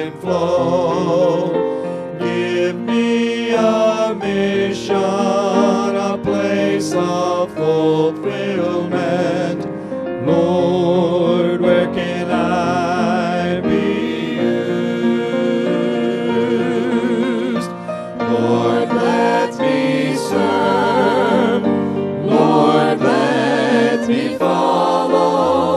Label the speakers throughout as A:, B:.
A: divine flow. Give me a mission, a place of fulfillment. Lord, where can I be used? Lord, let me serve. Lord, let me follow.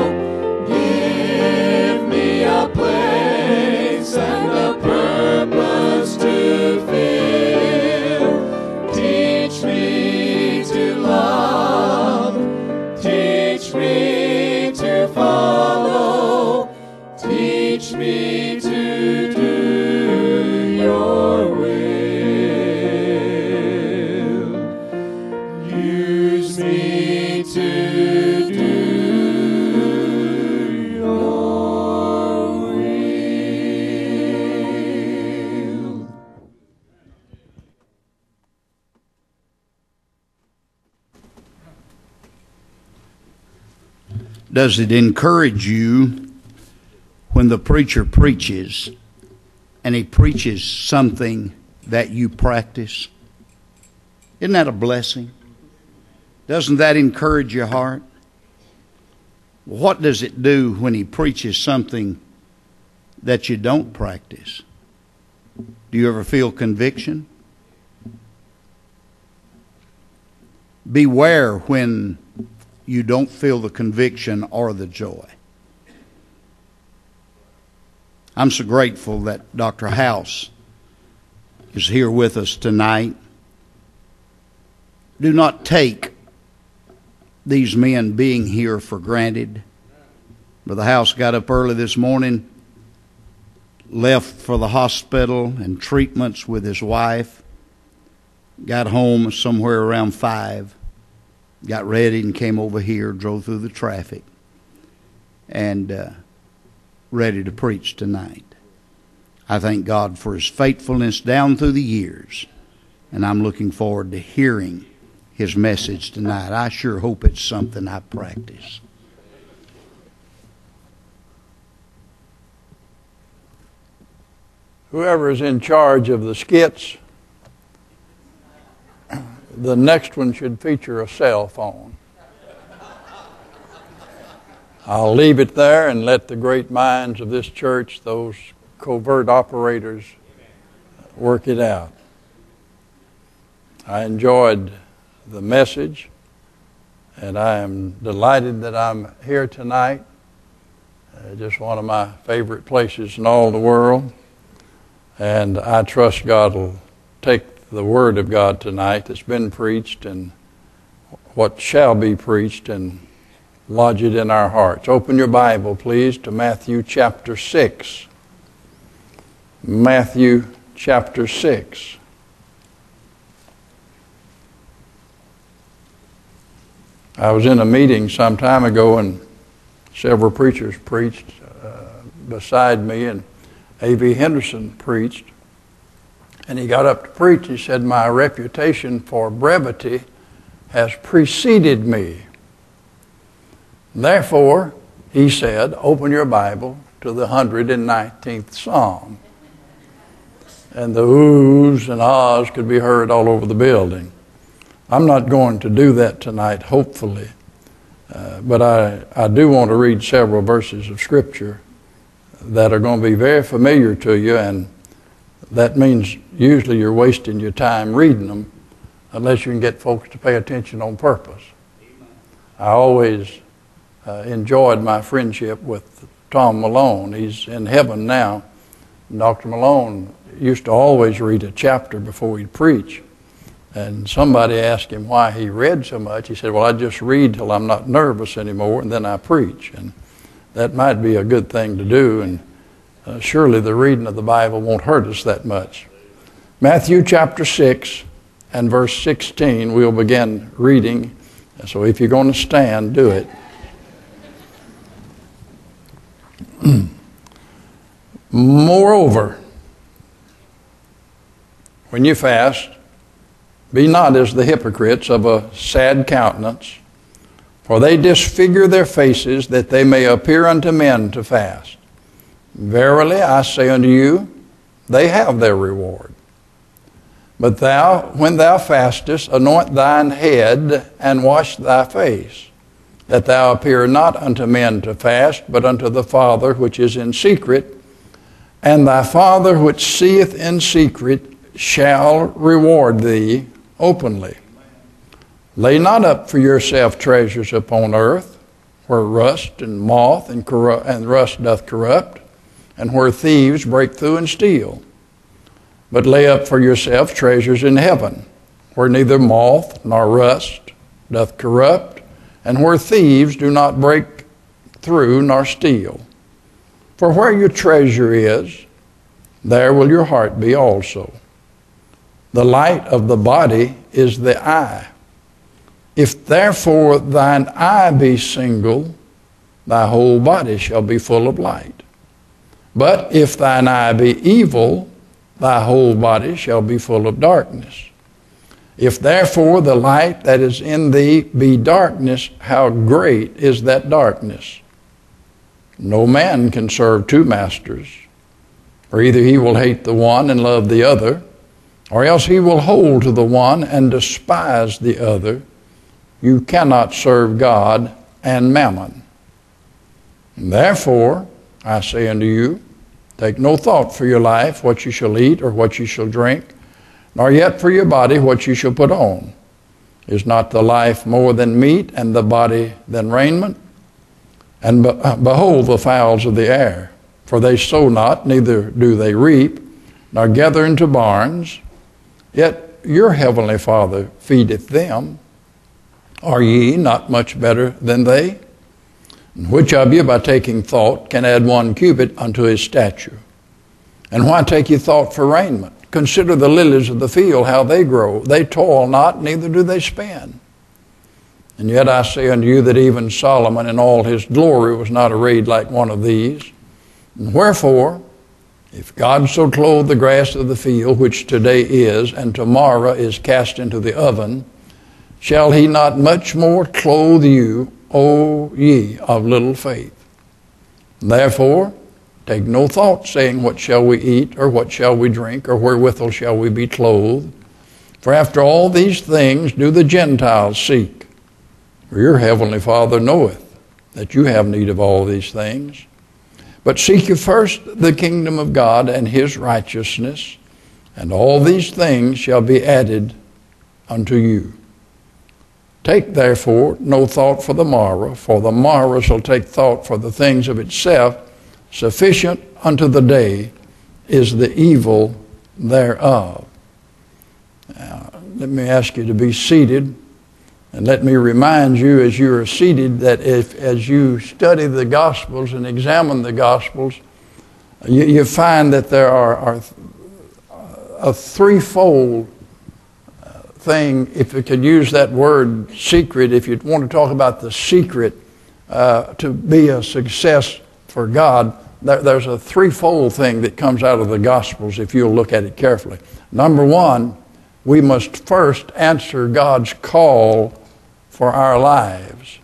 A: Give me a place and a purpose to fill. Teach me to love. Teach me to follow. Teach me to do your will. Use me to do your will.
B: Does it encourage you when the preacher preaches and he preaches something that you practice? Isn't that a blessing? Doesn't that encourage your heart? What does it do when he preaches something that you don't practice? Do you ever feel conviction? Beware when you don't feel the conviction or the joy. I'm so grateful that Dr. House is here with us tonight. Do not take these men being here for granted. Brother House got up early this morning, left for the hospital and treatments with his wife, got home somewhere around 5, got ready and came over here, drove through the traffic, and ready to preach tonight. I thank God for his faithfulness down through the years, and I'm looking forward to hearing his message tonight. I sure hope it's something I practice.
C: Whoever is in charge of the skits, the next one should feature a cell phone. I'll leave it there and let the great minds of this church, those covert operators, work it out. I enjoyed the message, and I am delighted that I'm here tonight. Just one of my favorite places in all the world. And I trust God will take the Word of God tonight that's been preached and what shall be preached and lodge it in our hearts. Open your Bible, please, to Matthew chapter 6. Matthew chapter 6. I was in a meeting some time ago and several preachers preached beside me, and A.V. Henderson preached. And he got up to preach. He said, "My reputation for brevity has preceded me. Therefore," he said, "open your Bible to the 119th Psalm." And the oohs and ahs could be heard all over the building. I'm not going to do that tonight, hopefully. But I do want to read several verses of Scripture that are going to be very familiar to you, and that means usually you're wasting your time reading them unless you can get folks to pay attention on purpose. I always enjoyed my friendship with Tom Malone. He's in heaven now. Dr. Malone used to always read a chapter before he'd preach. And somebody asked him why he read so much. He said, "Well, I just read till I'm not nervous anymore, and then I preach." And that might be a good thing to do, and surely the reading of the Bible won't hurt us that much. Matthew chapter 6 and verse 16, we'll begin reading. So if you're going to stand, do it. "Moreover, when you fast, be not as the hypocrites of a sad countenance, for they disfigure their faces that they may appear unto men to fast. Verily I say unto you, they have their reward. But thou, when thou fastest, anoint thine head and wash thy face, that thou appear not unto men to fast, but unto the Father which is in secret, and thy Father which seeth in secret shall reward thee openly. Lay not up for yourself treasures upon earth, where rust and moth and rust doth corrupt, and where thieves break through and steal. But lay up for yourself treasures in heaven, where neither moth nor rust doth corrupt, and where thieves do not break through nor steal. For where your treasure is, there will your heart be also. The light of the body is the eye. If therefore thine eye be single, thy whole body shall be full of light. But if thine eye be evil, thy whole body shall be full of darkness. If therefore the light that is in thee be darkness, how great is that darkness? No man can serve two masters, for either he will hate the one and love the other, or else he will hold to the one and despise the other. You cannot serve God and mammon. And therefore, I say unto you, take no thought for your life, what you shall eat or what you shall drink, nor yet for your body what you shall put on. Is not the life more than meat, and the body than raiment? And behold the fowls of the air, for they sow not, neither do they reap, nor gather into barns, yet your heavenly Father feedeth them. Are ye not much better than they? And which of you by taking thought can add 1 cubit unto his stature? And why take ye thought for raiment? Consider the lilies of the field, how they grow. They toil not, neither do they spin. And yet I say unto you that even Solomon in all his glory was not arrayed like one of these. And wherefore, if God so clothe the grass of the field, which today is, and tomorrow is cast into the oven, shall he not much more clothe you, O ye of little faith? Therefore, take no thought, saying, what shall we eat, or what shall we drink, or wherewithal shall we be clothed? For after all these things do the Gentiles seek. For your heavenly Father knoweth that you have need of all these things. But seek ye first the kingdom of God and his righteousness, and all these things shall be added unto you. Take therefore no thought for the morrow shall take thought for the things of itself. Sufficient unto the day is the evil thereof. Now, let me ask you to be seated, and let me remind you as you are seated that as you study the Gospels and examine the Gospels, you find that there are a threefold thing, if you could use that word secret, if you want to talk about the secret to be a success for God, there's a threefold thing that comes out of the Gospels if you'll look at it carefully. Number one, we must first answer God's call for our lives.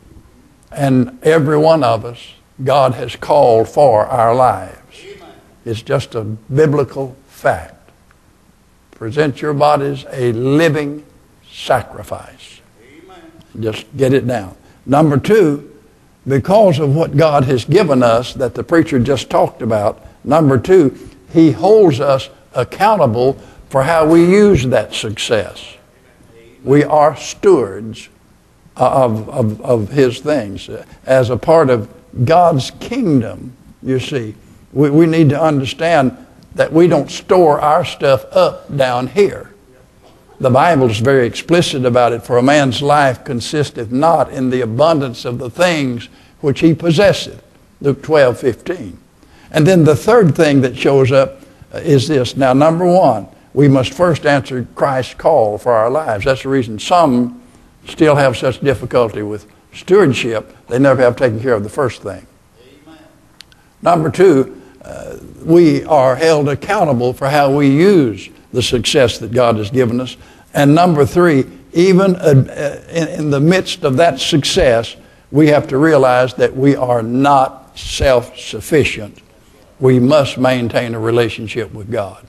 C: And every one of us, God has called for our lives. It's just a biblical fact. Present your bodies a living sacrifice. Amen. Just get it down. Number two, because of what God has given us that the preacher just talked about, number two, he holds us accountable for how we use that success. We are stewards of his things. As a part of God's kingdom, you see, we need to understand that we don't store our stuff up down here. The Bible is very explicit about it. For a man's life consisteth not in the abundance of the things which he possesseth. Luke 12:15. And then the third thing that shows up is this. Now, number one, we must first answer Christ's call for our lives. That's the reason some still have such difficulty with stewardship. They never have taken care of the first thing. Amen. Number two, we are held accountable for how we use the success that God has given us. And number three, even in the midst of that success, we have to realize that we are not self-sufficient. we must maintain a relationship with God.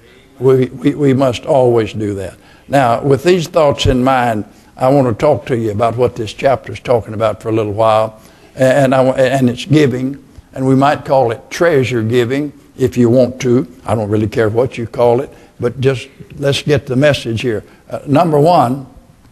C: We must always do that. Now, with these thoughts in mind, I want to talk to you about what this chapter is talking about for a little while. And it's giving, and we might call it treasure giving if you want to. I don't really care what you call it, but just let's get the message here. Number one,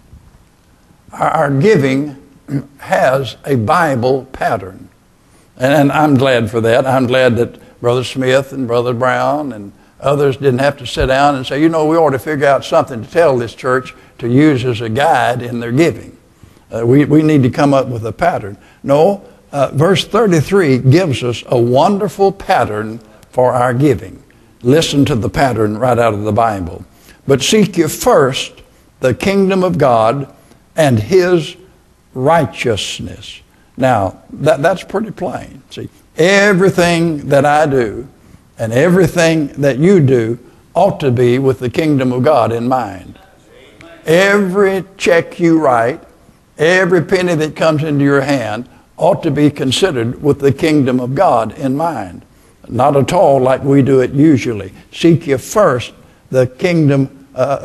C: our giving has a Bible pattern. And I'm glad for that. I'm glad that Brother Smith and Brother Brown and others didn't have to sit down and say, we ought to figure out something to tell this church to use as a guide in their giving. We need to come up with a pattern. No, verse 33 gives us a wonderful pattern for our giving. Listen to the pattern right out of the Bible. But seek ye first the kingdom of God and His righteousness. Now, that's pretty plain. See, everything that I do and everything that you do ought to be with the kingdom of God in mind. Every check you write, every penny that comes into your hand ought to be considered with the kingdom of God in mind. Not at all like we do it usually. Seek ye first the kingdom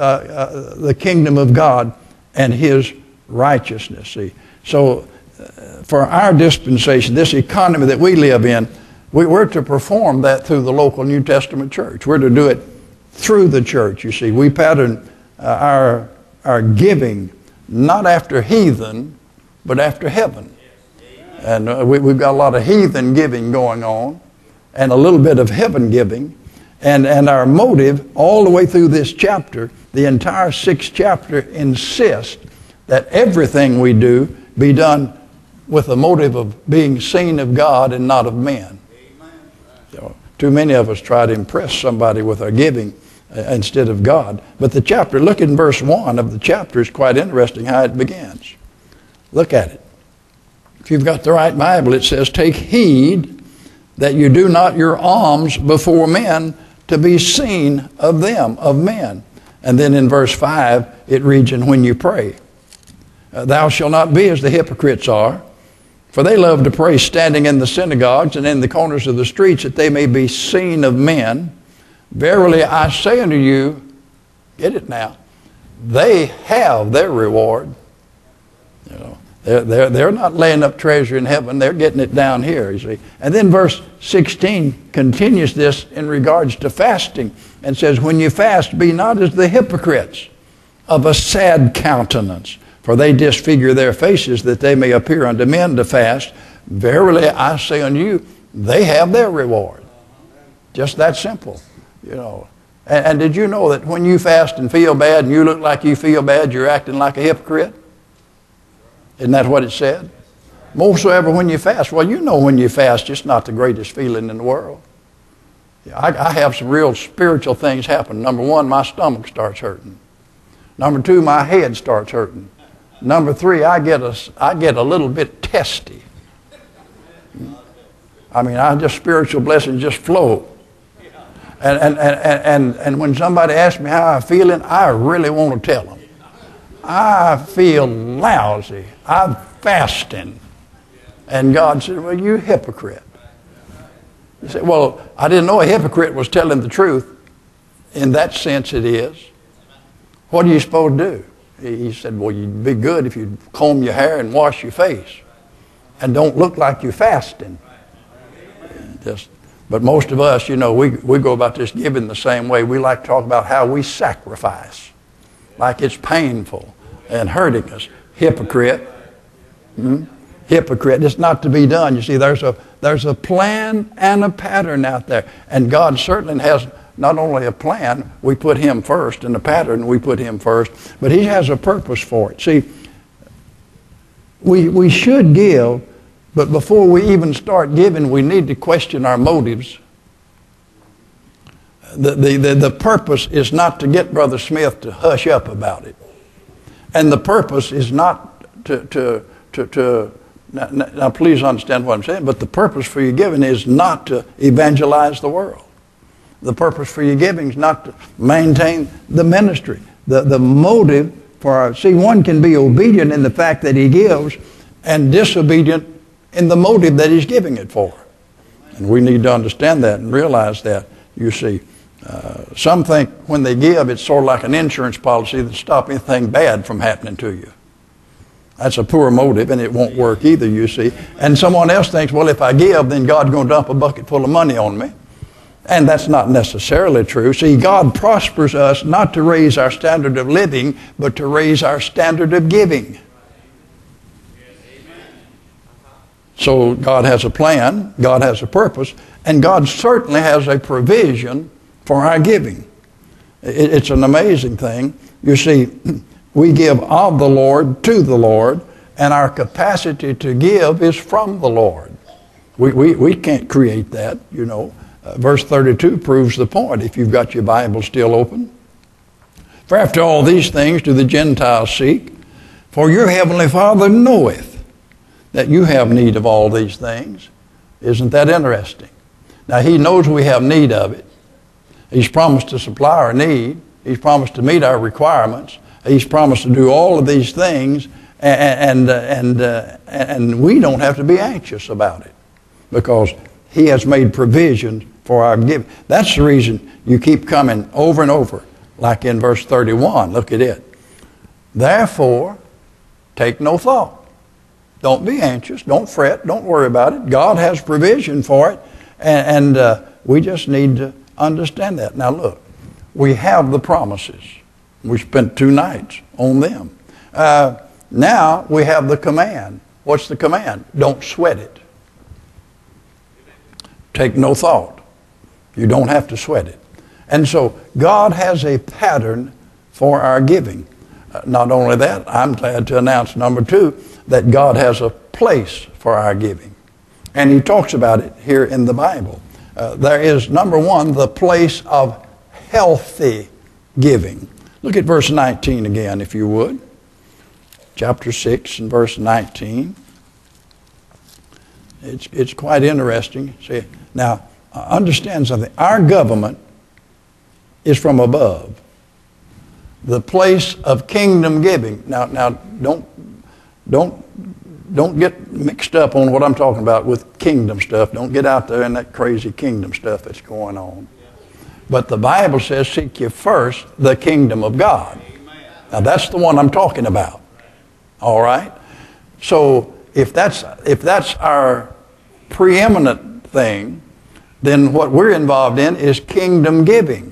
C: of God and His righteousness. See, so for our dispensation, this economy that we live in, we're to perform that through the local New Testament church. We're to do it through the church. You see, we pattern our giving not after heathen, but after heaven. And we've got a lot of heathen giving going on and a little bit of heaven giving. And our motive all the way through this chapter, the entire 6th chapter, insists that everything we do be done with the motive of being seen of God and not of men. So, too many of us try to impress somebody with our giving instead of God. But the chapter, look in verse 1 of the chapter, is quite interesting how it begins. Look at it. If you've got the right Bible, it says, take heed that you do not your alms before men to be seen of them, of men. And then in verse 5, it reads, and when you pray, thou shalt not be as the hypocrites are, for they love to pray standing in the synagogues and in the corners of the streets, that they may be seen of men. Verily I say unto you, get it now, they have their reward. They're not laying up treasure in heaven, they're getting it down here, you see. And then verse 16 continues this in regards to fasting and says, when you fast, be not as the hypocrites of a sad countenance, for they disfigure their faces that they may appear unto men to fast. Verily I say unto you, they have their reward. Just that simple, And did you know that when you fast and feel bad and you look like you feel bad, you're acting like a hypocrite? Isn't that what it said? Moreover, when you fast, well, when you fast, it's not the greatest feeling in the world. I have some real spiritual things happen. Number one, my stomach starts hurting. Number two, my head starts hurting. Number three, I get a little bit testy. Spiritual blessings just flow. And when somebody asks me how I'm feeling, I really want to tell them. I feel lousy. I'm fasting. And God said, well, you hypocrite. You say, well, I didn't know a hypocrite was telling the truth. In that sense it is. What are you supposed to do? He said, well, you'd be good if you'd comb your hair and wash your face and don't look like you're fasting. But most of us, we go about this giving the same way. We like to talk about how we sacrifice, like it's painful and hurting us. Hypocrite. Hypocrite. It's not to be done. You see, there's a plan and a pattern out there. And God certainly has not only a plan, we put Him first, and a pattern, we put Him first, but He has a purpose for it. See, we should give, but before we even start giving, we need to question our motives. The purpose is not to get Brother Smith to hush up about it. And the purpose is not now please understand what I'm saying, but the purpose for your giving is not to evangelize the world. The purpose for your giving is not to maintain the ministry. The motive for one can be obedient in the fact that he gives and disobedient in the motive that he's giving it for. And we need to understand that and realize that. You see, some think when they give, it's sort of like an insurance policy that stops anything bad from happening to you. That's a poor motive, and it won't work either, you see. And someone else thinks, well, if I give, then God's going to dump a bucket full of money on me. And that's not necessarily true. See, God prospers us not to raise our standard of living, but to raise our standard of giving. So God has a plan, God has a purpose, and God certainly has a provision for our giving. It's an amazing thing. You see, we give of the Lord to the Lord, and our capacity to give is from the Lord. We can't create that, you know. Verse 32 proves the point, if you've got your Bible still open. For after all these things do the Gentiles seek, for your heavenly Father knoweth that you have need of all these things. Isn't that interesting? Now, He knows we have need of it. He's promised to supply our need. He's promised to meet our requirements. He's promised to do all of these things, and we don't have to be anxious about it because He has made provision for our giving. That's the reason you keep coming over and over, like in verse 31. Look at it. Therefore, take no thought. Don't be anxious. Don't fret. Don't worry about it. God has provision for it, and we just need to understand that. Now look, we have the promises. We spent 2 nights on them. Now we have the command. What's the command? Don't sweat it. Take no thought. You don't have to sweat it. And so God has a pattern for our giving. Not only that, I'm glad to announce, number 2, that God has a place for our giving. And He talks about it here in the Bible. There is, number 1, the place of healthy giving. Look at verse 19 again, if you would. Chapter 6 and verse 19. It's quite interesting. See, now, understand something. Our government is from above. The place of kingdom giving. Now, don't get mixed up on what I'm talking about with kingdom stuff. Don't get out there in that crazy kingdom stuff that's going on. But the Bible says, seek ye first the kingdom of God. Now, that's the one I'm talking about. All right? So, if that's our preeminent thing, then what we're involved in is kingdom giving.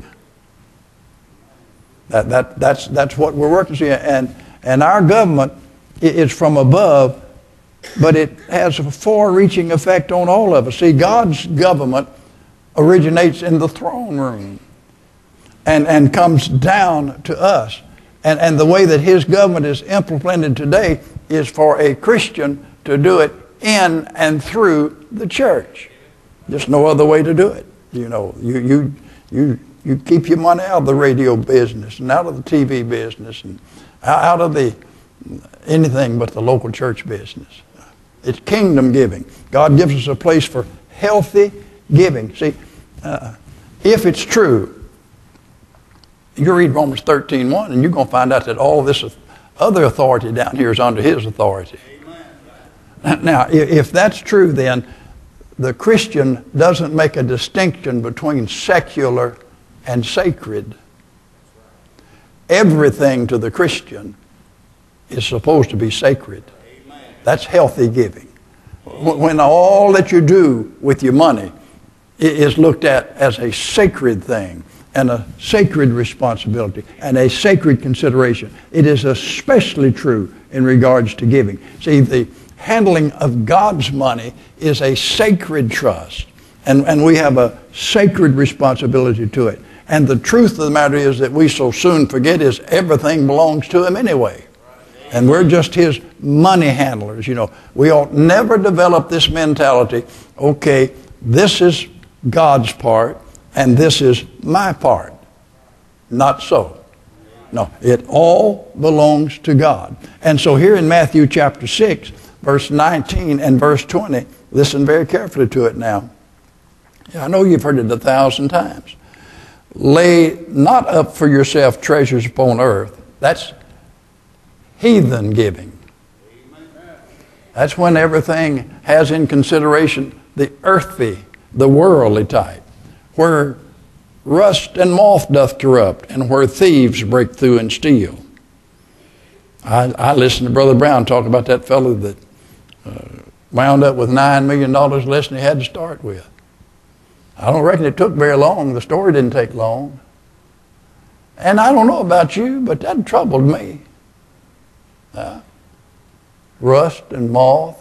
C: That's what we're working on. And our government is from above, but it has a far-reaching effect on all of us. See, God's government originates in the throne room and comes down to us. And the way that His government is implemented today is for a Christian to do it in and through the church. There's no other way to do it. You know, you keep your money out of the radio business and out of the TV business and out of anything but the local church business. It's kingdom giving. God gives us a place for healthy giving. See, if it's true, you read Romans 13:1 and you're going to find out that all this other authority down here is under His authority. Amen. Now, if that's true, then the Christian doesn't make a distinction between secular and sacred. Everything to the Christian is supposed to be sacred. Amen. That's healthy giving. When all that you do with your money is looked at as a sacred thing and a sacred responsibility and a sacred consideration, it is especially true in regards to giving. See, the handling of God's money is a sacred trust, and we have a sacred responsibility to it. And the truth of the matter is that we so soon forget is everything belongs to Him anyway. And we're just His money handlers. You know, we ought never develop this mentality, okay, this is God's part and this is my part. Not so. No, it all belongs to God. And so here in Matthew chapter 6, verse 19 and verse 20, listen very carefully to it now. I know you've heard it 1,000 times. Lay not up for yourself treasures upon earth. That's heathen giving. That's when everything has in consideration the earthy the worldly type, where rust and moth doth corrupt, and where thieves break through and steal. I listened to Brother Brown talk about that fellow that wound up with $9 million less than he had to start with. I don't reckon it took very long. The story didn't take long. And I don't know about you, but that troubled me. Rust and moth.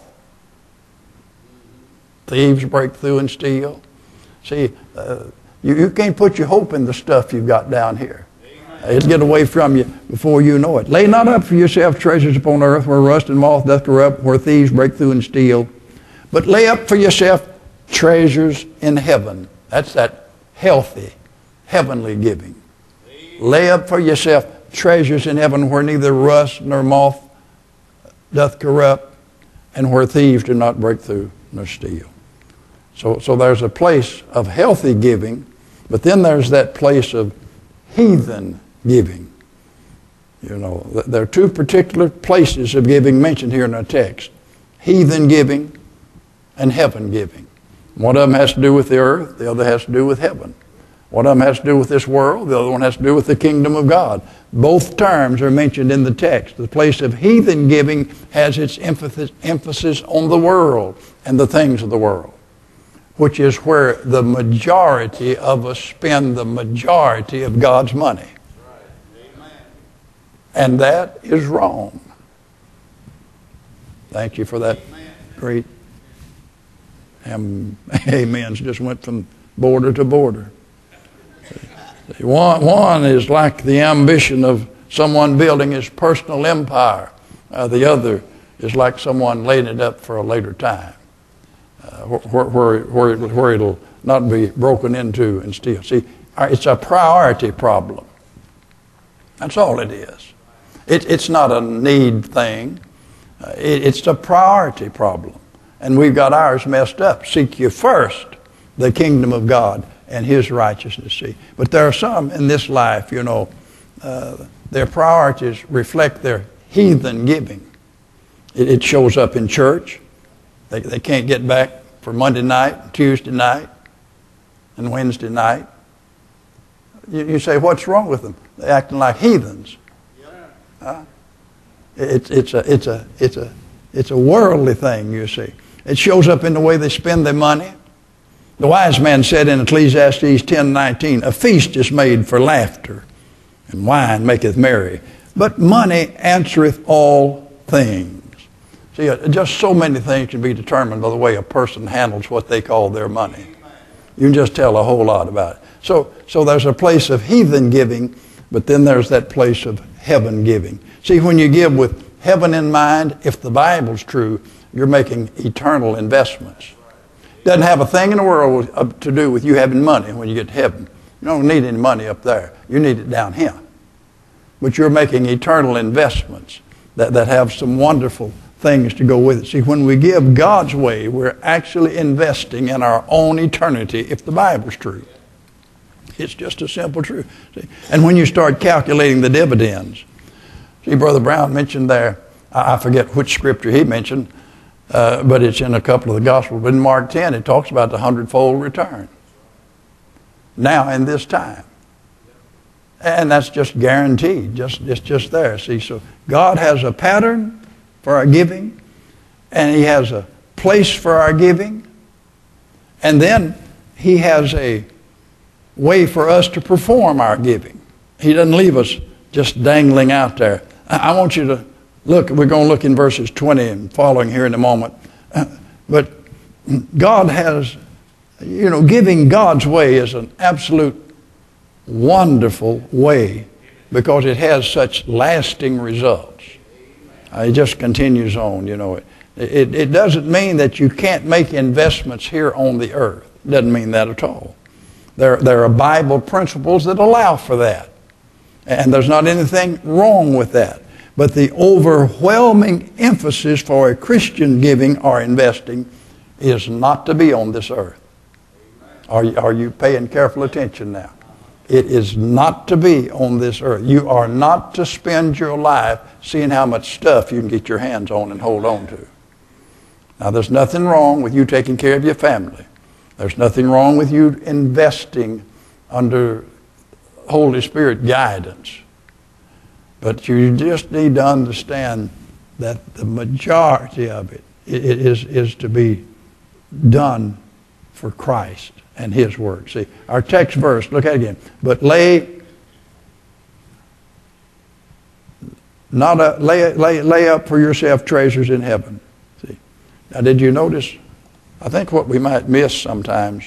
C: Thieves break through and steal. See, you can't put your hope in the stuff you've got down here. It'll get away from you before you know it. Lay not up for yourself treasures upon earth where rust and moth doth corrupt, where thieves break through and steal. But lay up for yourself treasures in heaven. That's that healthy, heavenly giving. Lay up for yourself treasures in heaven where neither rust nor moth doth corrupt, and where thieves do not break through nor steal. So there's a place of healthy giving, but then there's that place of heathen giving. You know, there are two particular places of giving mentioned here in our text. Heathen giving and heaven giving. One of them has to do with the earth, the other has to do with heaven. One of them has to do with this world, the other one has to do with the kingdom of God. Both terms are mentioned in the text. The place of heathen giving has its emphasis on the world and the things of the world, which is where the majority of us spend the majority of God's money. And that is wrong. Thank you for that great amens. Just went from border to border. One is like the ambition of someone building his personal empire. The other is like someone laying it up for a later time, where it'll not be broken into and steal. See, it's a priority problem. That's all it is. It's not a need thing. It's a priority problem. And we've got ours messed up. Seek ye first the kingdom of God and his righteousness. See, but there are some in this life, you know, their priorities reflect their heathen giving. It shows up in church. They can't get back for Monday night, Tuesday night, and Wednesday night. You say, what's wrong with them? They're acting like heathens. It's a worldly thing, you see. It shows up in the way they spend their money. The wise man said in Ecclesiastes 10:19, a feast is made for laughter, and wine maketh merry, but money answereth all things. See, just so many things can be determined by the way a person handles what they call their money. You can just tell a whole lot about it. So there's a place of heathen giving, but then there's that place of heaven giving. See, when you give with heaven in mind, if the Bible's true, you're making eternal investments. Doesn't have a thing in the world to do with you having money when you get to heaven. You don't need any money up there. You need it down here. But you're making eternal investments that have some wonderful things to go with it. See, when we give God's way, we're actually investing in our own eternity if the Bible's true. It's just a simple truth. See? And when you start calculating the dividends, see, Brother Brown mentioned there, I forget which scripture he mentioned, but it's in a couple of the Gospels. But in Mark 10, it talks about the 100-fold return. Now, in this time. And that's just guaranteed. It's just there. See, so God has a pattern for our giving, and he has a place for our giving, and then he has a way for us to perform our giving. He doesn't leave us just dangling out there. I want you to look, we're going to look in verses 20 and following here in a moment. But God has, you know, giving God's way is an absolute wonderful way because it has such lasting results. It just continues on, you know. It doesn't mean that you can't make investments here on the earth. It doesn't mean that at all. There are Bible principles that allow for that. And there's not anything wrong with that. But the overwhelming emphasis for a Christian giving or investing is not to be on this earth. Are you paying careful attention now? It is not to be on this earth. You are not to spend your life seeing how much stuff you can get your hands on and hold on to. Now, there's nothing wrong with you taking care of your family. There's nothing wrong with you investing under Holy Spirit guidance. But you just need to understand that the majority of it is to be done for Christ and His Word. See, our text verse, look at it again. But lay up for yourself treasures in heaven. See, now did you notice? I think what we might miss sometimes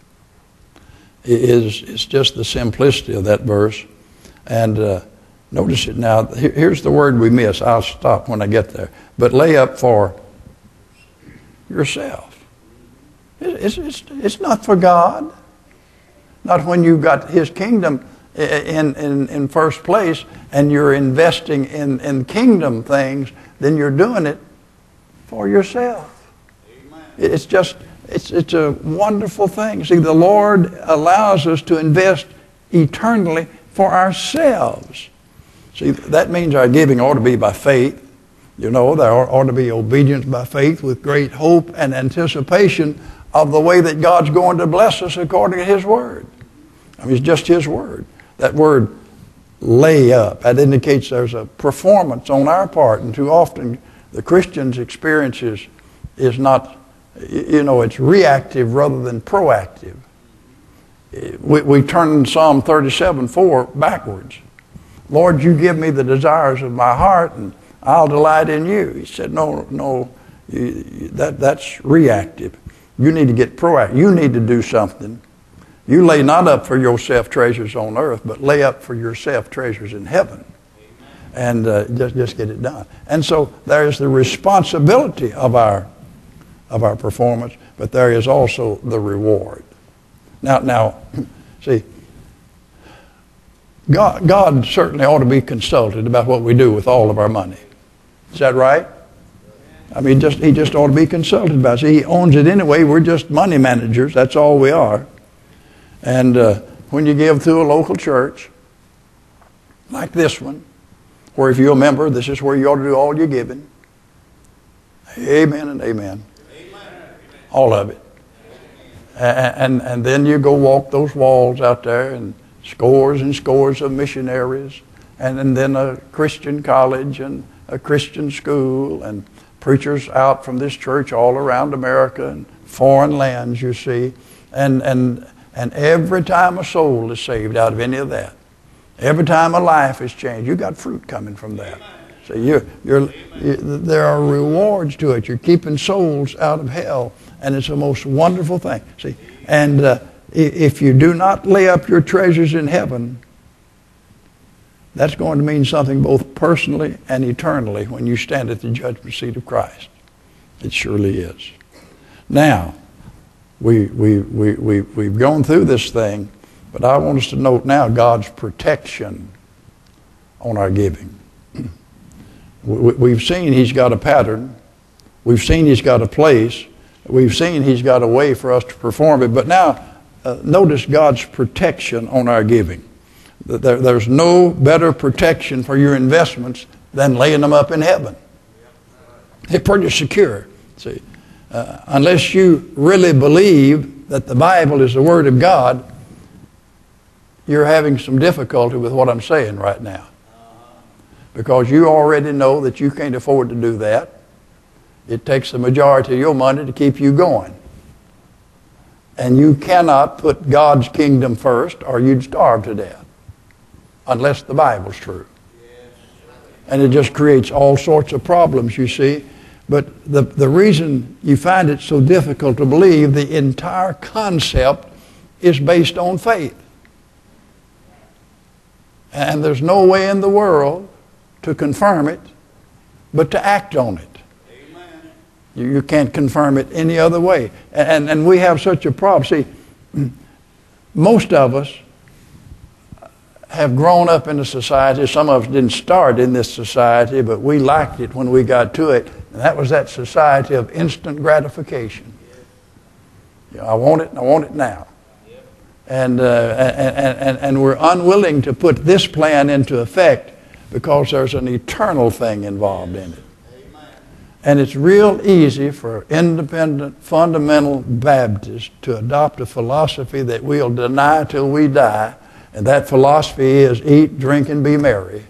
C: is just the simplicity of that verse. And notice it now. Here's the word we miss. I'll stop when I get there. But lay up for yourself. It's not for God. Not when you've got His kingdom in first place and you're investing in kingdom things, then you're doing it for yourself. It's a wonderful thing. See, the Lord allows us to invest eternally for ourselves. See, that means our giving ought to be by faith. You know, there ought to be obedience by faith with great hope and anticipation of the way that God's going to bless us according to His Word. I mean, it's just His Word. That word, lay up, that indicates there's a performance on our part. And too often the Christian's experience is not, it's reactive rather than proactive. We turn Psalm 37:4 backwards. Lord, you give me the desires of my heart and I'll delight in you. He said, no, that's reactive. You need to get proactive. You need to do something. You lay not up for yourself treasures on earth, but lay up for yourself treasures in heaven. And just get it done. And so there is the responsibility of our performance, but there is also the reward. Now, see, God certainly ought to be consulted about what we do with all of our money. Is that right? I mean, He just ought to be consulted about it. See, He owns it anyway. We're just money managers. That's all we are. And when you give through a local church, like this one, where if you're a member, this is where you ought to do all your giving. Amen and amen. All of it. And then you go walk those walls out there and scores of missionaries and then a Christian college and a Christian school and preachers out from this church all around America and foreign lands, you see. And every time a soul is saved out of any of that, every time a life is changed, you got fruit coming from that. So there are rewards to it. You're keeping souls out of hell. And it's the most wonderful thing. See, and if you do not lay up your treasures in heaven, that's going to mean something both personally and eternally when you stand at the judgment seat of Christ. It surely is. Now, we've gone through this thing, but I want us to note now God's protection on our giving. We've seen He's got a pattern. We've seen He's got a place. We've seen He's got a way for us to perform it. But now, notice God's protection on our giving. There's no better protection for your investments than laying them up in heaven. They're pretty secure. See, unless you really believe that the Bible is the Word of God, you're having some difficulty with what I'm saying right now. Because you already know that you can't afford to do that. It takes the majority of your money to keep you going. And you cannot put God's kingdom first or you'd starve to death. Unless the Bible's true. And it just creates all sorts of problems, you see. But the reason you find it so difficult to believe, the entire concept is based on faith. And there's no way in the world to confirm it, but to act on it. You can't confirm it any other way. And we have such a problem. See, most of us have grown up in a society. Some of us didn't start in this society, but we liked it when we got to it. And that was that society of instant gratification. I want it and I want it now. And we're unwilling to put this plan into effect because there's an eternal thing involved in it. And it's real easy for independent, fundamental Baptists to adopt a philosophy that we'll deny till we die, and that philosophy is eat, drink, and be merry.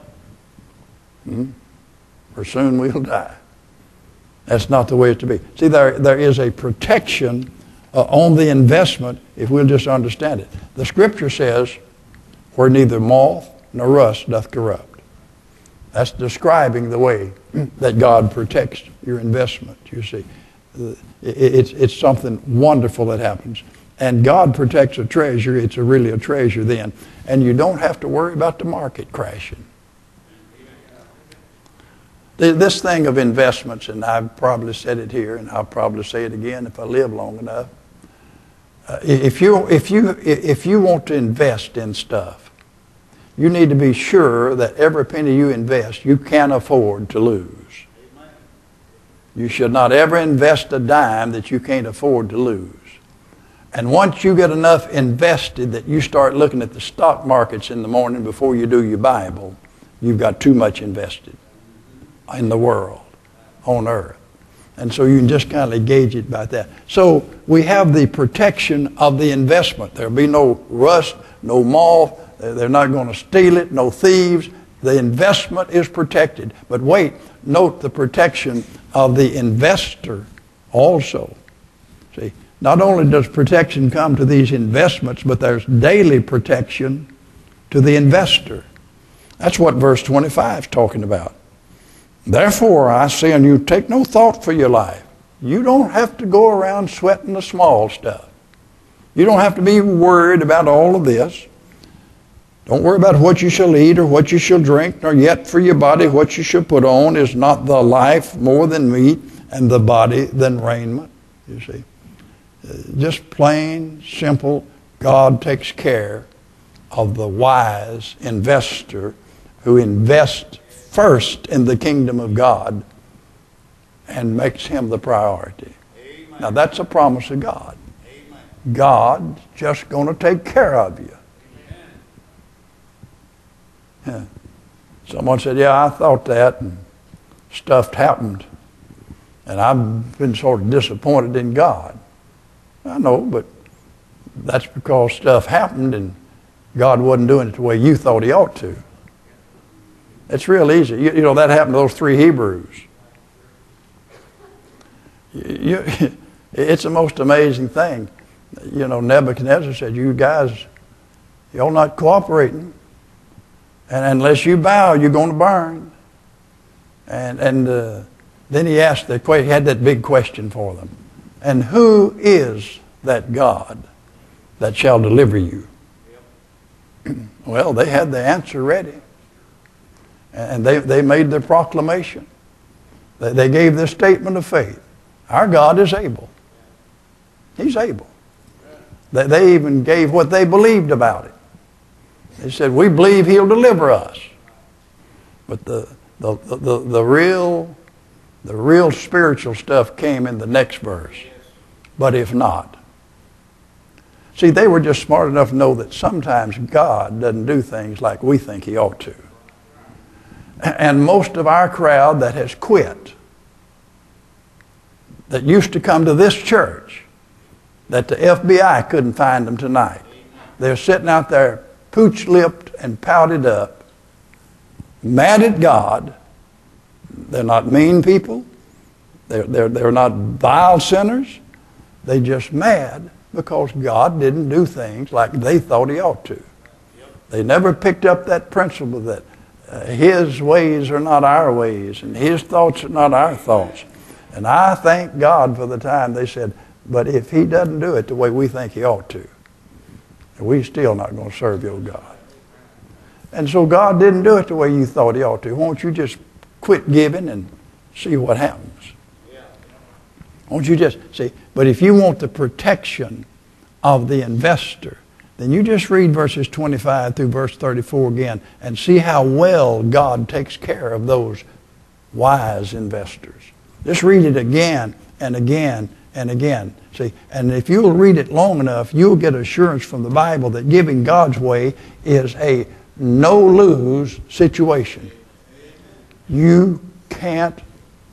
C: Or soon we'll die. That's not the way it to be. See, there is a protection on the investment if we'll just understand it. The Scripture says, where neither moth nor rust doth corrupt. That's describing the way that God protects your investment, you see. It's something wonderful that happens. And God protects a treasure. It's really a treasure then. And you don't have to worry about the market crashing. This thing of investments, and I've probably said it here, and I'll probably say it again if I live long enough. If you want to invest in stuff, you need to be sure that every penny you invest, you can afford to lose. You should not ever invest a dime that you can't afford to lose. And once you get enough invested that you start looking at the stock markets in the morning before you do your Bible, you've got too much invested in the world, on earth. And so you can just kind of gauge it by that. So we have the protection of the investment. There'll be no rust, no moth. They're not going to steal it, no thieves. The investment is protected. But wait, note the protection of the investor also. See, not only does protection come to these investments, but there's daily protection to the investor. That's what verse 25 is talking about. Therefore, I say unto you, take no thought for your life. You don't have to go around sweating the small stuff. You don't have to be worried about all of this. Don't worry about what you shall eat or what you shall drink, nor yet for your body what you shall put on. Is not the life more than meat, and the body than raiment? You see. Just plain, simple, God takes care of the wise investor who invests first in the kingdom of God and makes him the priority. Amen. Now that's a promise of God. Amen. God's just going to take care of you. Yeah. Someone said, yeah, I thought that, and stuff happened, and I've been sort of disappointed in God. I know, but that's because stuff happened and God wasn't doing it the way you thought he ought to. It's real easy. You know, that happened to those 3 Hebrews. It's the most amazing thing. You know, Nebuchadnezzar said, you guys, y'all not cooperating. And unless you bow, you're going to burn. And then he asked he had that big question for them. And who is that God that shall deliver you? Well, they had the answer ready. And they made their proclamation. They gave their statement of faith. Our God is able. He's able. They even gave what they believed about it. They said, we believe he'll deliver us. But the real spiritual stuff came in the next verse. But if not. See, they were just smart enough to know that sometimes God doesn't do things like we think he ought to. And most of our crowd that has quit, that used to come to this church, that the FBI couldn't find them tonight. They're sitting out there pooch-lipped and pouted up, mad at God. They're not mean people. They're not vile sinners. They're just mad because God didn't do things like they thought he ought to. They never picked up that principle that his ways are not our ways and his thoughts are not our thoughts. And I thank God for the time they said, but if he doesn't do it the way we think he ought to, we're still not going to serve your God. And so God didn't do it the way you thought he ought to. Won't you just quit giving and see what happens? Won't you just see? But if you want the protection of the investor, then you just read verses 25 through verse 34 again and see how well God takes care of those wise investors. Just read it again and again and again. See, and if you'll read it long enough, you'll get assurance from the Bible that giving God's way is a no-lose situation. You can't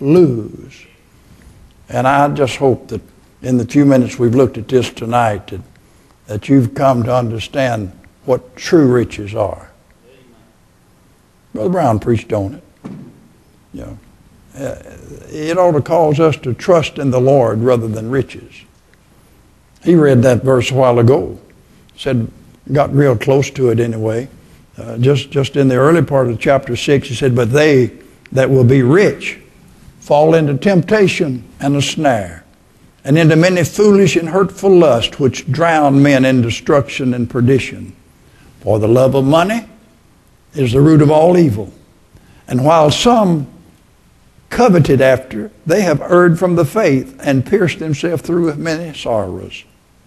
C: lose. And I just hope that in the few minutes we've looked at this tonight, that you've come to understand what true riches are. Brother Brown preached on it. You know, it ought to cause us to trust in the Lord rather than riches. He read that verse a while ago. Said, got real close to it anyway. Just in the early part of chapter 6, he said, but they that will be rich fall into temptation and a snare, and into many foolish and hurtful lusts, which drown men in destruction and perdition. For the love of money is the root of all evil. And while some coveted after, they have erred from the faith and pierced themselves through with many sorrows.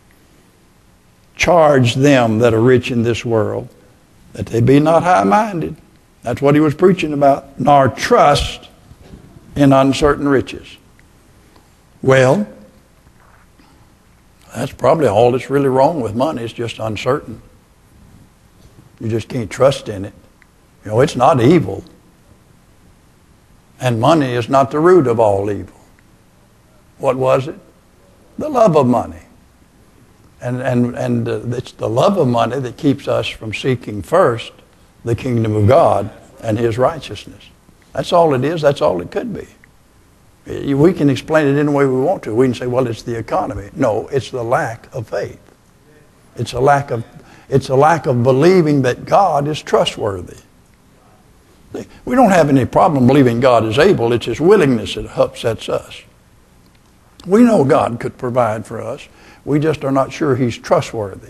C: Charge them that are rich in this world, that they be not high-minded. That's what he was preaching about. Nor trust in uncertain riches. Well, that's probably all that's really wrong with money. It's just uncertain. You just can't trust in it. You know, it's not evil. And money is not the root of all evil. What was it? The love of money. And it's the love of money that keeps us from seeking first the kingdom of God and His righteousness. That's all it is. That's all it could be. We can explain it any way we want to. We can say, well, it's the economy. No, it's the lack of faith. It's a lack of believing that God is trustworthy. We don't have any problem believing God is able. It's His willingness that upsets us. We know God could provide for us. We just are not sure He's trustworthy.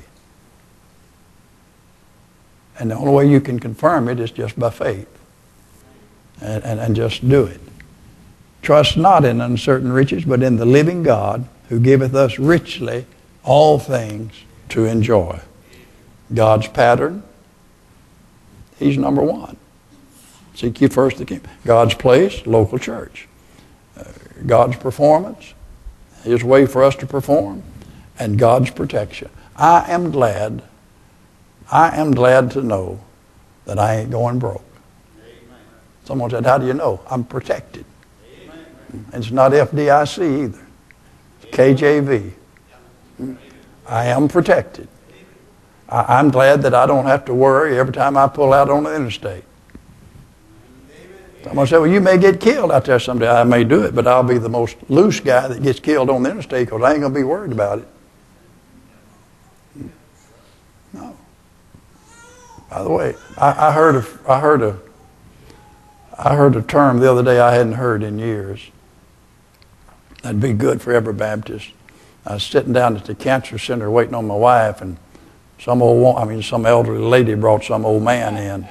C: And the only way you can confirm it is just by faith. And just do it. Trust not in uncertain riches, but in the living God, who giveth us richly all things to enjoy. God's pattern, He's number one. Seek ye first the kingdom. God's place, local church. God's performance, His way for us to perform, and God's protection. I am glad to know that I ain't going broke. Amen. Someone said, how do you know? I'm protected. Amen. And it's not FDIC either. It's KJV. I am protected. I'm glad that I don't have to worry every time I pull out on the interstate. Someone said, well, you may get killed out there someday. I may do it, but I'll be the most loose guy that gets killed on the interstate because I ain't going to be worried about it. No. By the way, I heard a term the other day I hadn't heard in years. That'd be good for every Baptist. I was sitting down at the cancer center waiting on my wife, and some elderly lady brought some old man in.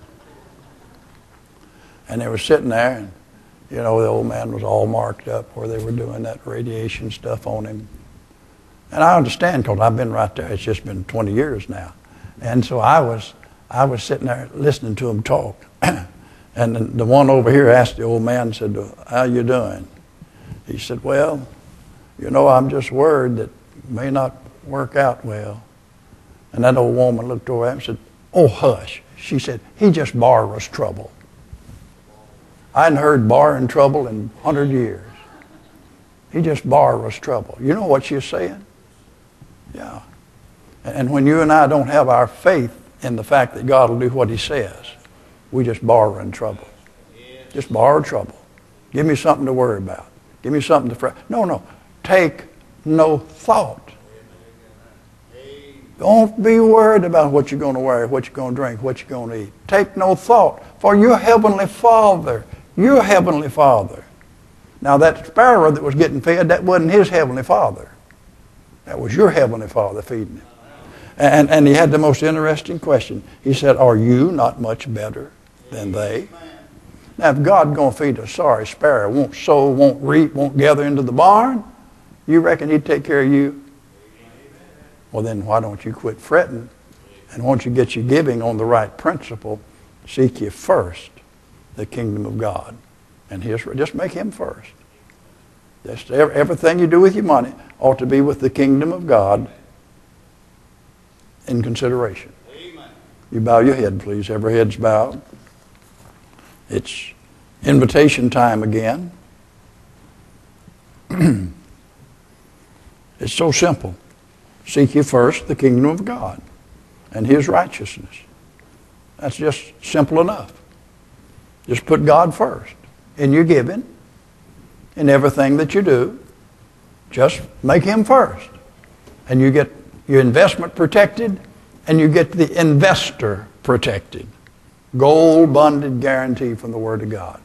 C: And they were sitting there, and, you know, the old man was all marked up where they were doing that radiation stuff on him. And I understand because I've been right there. It's just been 20 years now. And so I was sitting there listening to him talk. And the one over here asked the old man, said, how you doing? He said, well, you know, I'm just worried that it may not work out well. And that old woman looked over at him and said, oh, hush. She said, he just borrows trouble. I hadn't heard borrowing trouble in 100 years. He just borrows trouble. You know what she's saying? Yeah. And when you and I don't have our faith in the fact that God will do what He says, we just borrow in trouble. Just borrow trouble. Give me something to worry about. Give me something to fret. No. Take no thought. Don't be worried about what you're going to wear, what you're going to drink, what you're going to eat. Take no thought. For your heavenly Father, Now that sparrow that was getting fed, that wasn't his heavenly Father. That was your heavenly Father feeding him. And he had the most interesting question. He said, are you not much better than they? Now if God's going to feed a sorry sparrow, won't sow, won't reap, won't gather into the barn, you reckon He'd take care of you? Well then why don't you quit fretting? And once you get your giving on the right principle, seek ye first the kingdom of God. And just make Him first. Just everything you do with your money ought to be with the kingdom of God in consideration. Amen. You bow your head, please. Every head's bowed. It's invitation time again. It's so simple. Seek ye first the kingdom of God and His righteousness. That's just simple enough. Just put God first in your giving, in everything that you do. Just make Him first. And you get your investment protected, and you get the investor protected. Gold-bonded guarantee from the Word of God.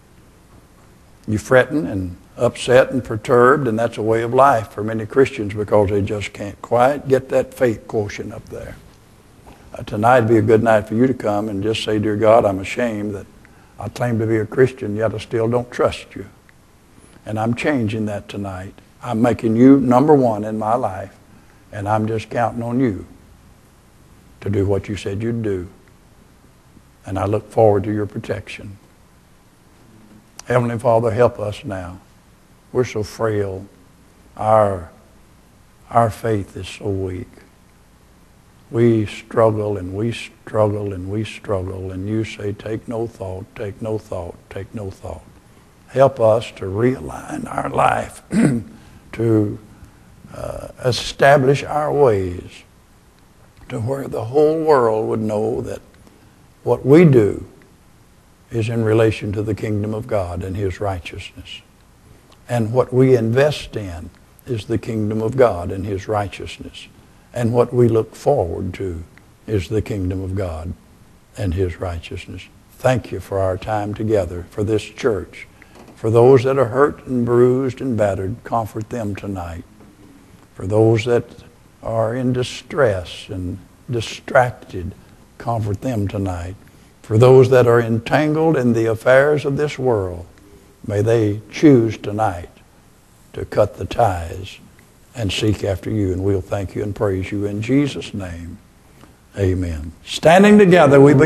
C: You're fretting and upset and perturbed, and that's a way of life for many Christians because they just can't quite get that faith quotient up there. Tonight would be a good night for you to come and just say, dear God, I'm ashamed that I claim to be a Christian, yet I still don't trust you. And I'm changing that tonight. I'm making you number one in my life, and I'm just counting on you to do what you said you'd do. And I look forward to your protection. Heavenly Father, help us now. We're so frail. Our faith is so weak. We struggle and we struggle and we struggle, and you say, take no thought, take no thought, take no thought. Help us to realign our life, to establish our ways to where the whole world would know that what we do is in relation to the kingdom of God and His righteousness. And what we invest in is the kingdom of God and His righteousness. And what we look forward to is the kingdom of God and His righteousness. Thank you for our time together, for this church. For those that are hurt and bruised and battered, comfort them tonight. For those that are in distress and distracted, comfort them tonight. For those that are entangled in the affairs of this world, may they choose tonight to cut the ties and seek after you. And we'll thank you and praise you in Jesus' name. Amen. Standing together, we begin.